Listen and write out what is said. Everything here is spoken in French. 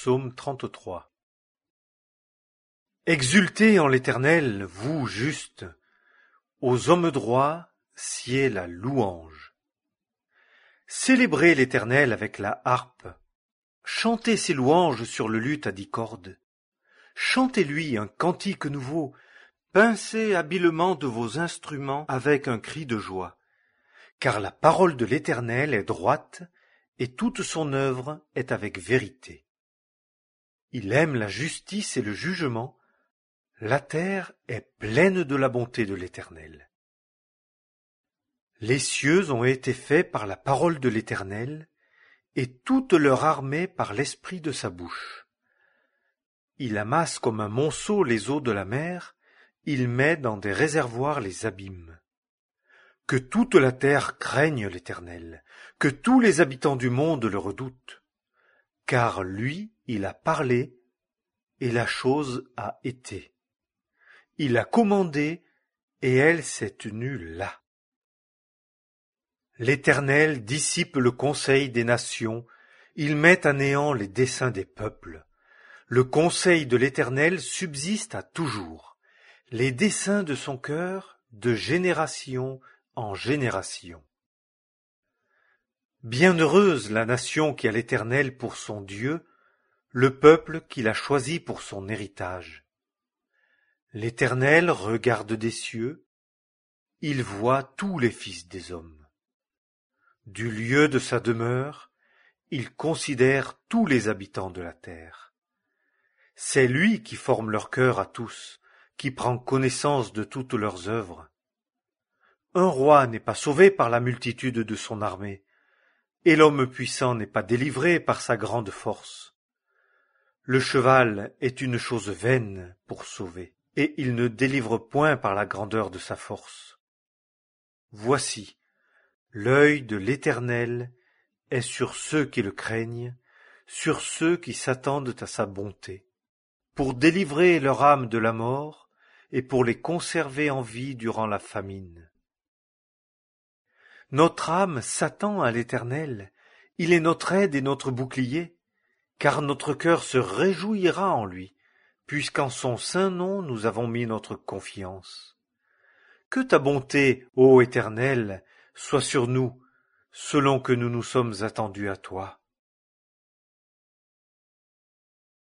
Psaume 33. Exultez en l'Éternel, vous justes, aux hommes droits, siez la louange. Célébrez l'Éternel avec la harpe, chantez ses louanges sur le luth à 10 cordes. Chantez-lui un cantique nouveau, pincez habilement de vos instruments avec un cri de joie. Car la parole de l'Éternel est droite, et toute son œuvre est avec vérité. Il aime la justice et le jugement, la terre est pleine de la bonté de l'Éternel. Les cieux ont été faits par la parole de l'Éternel, et toute leur armée par l'esprit de sa bouche. Il amasse comme un monceau les eaux de la mer, il met dans des réservoirs les abîmes. Que toute la terre craigne l'Éternel, que tous les habitants du monde le redoutent. Car lui, il a parlé, et la chose a été. Il a commandé, et elle s'est tenue là. L'Éternel dissipe le conseil des nations, il met à néant les desseins des peuples. Le conseil de l'Éternel subsiste à toujours, les desseins de son cœur de génération en génération. Bienheureuse la nation qui a l'Éternel pour son Dieu, le peuple qu'il a choisi pour son héritage. L'Éternel regarde des cieux, il voit tous les fils des hommes. Du lieu de sa demeure, il considère tous les habitants de la terre. C'est lui qui forme leur cœur à tous, qui prend connaissance de toutes leurs œuvres. Un roi n'est pas sauvé par la multitude de son armée, et l'homme puissant n'est pas délivré par sa grande force. Le cheval est une chose vaine pour sauver, et il ne délivre point par la grandeur de sa force. Voici, l'œil de l'Éternel est sur ceux qui le craignent, sur ceux qui s'attendent à sa bonté, pour délivrer leur âme de la mort et pour les conserver en vie durant la famine. Notre âme s'attend à l'Éternel, il est notre aide et notre bouclier, car notre cœur se réjouira en lui, puisqu'en son saint nom nous avons mis notre confiance. Que ta bonté, ô Éternel, soit sur nous, selon que nous nous sommes attendus à toi.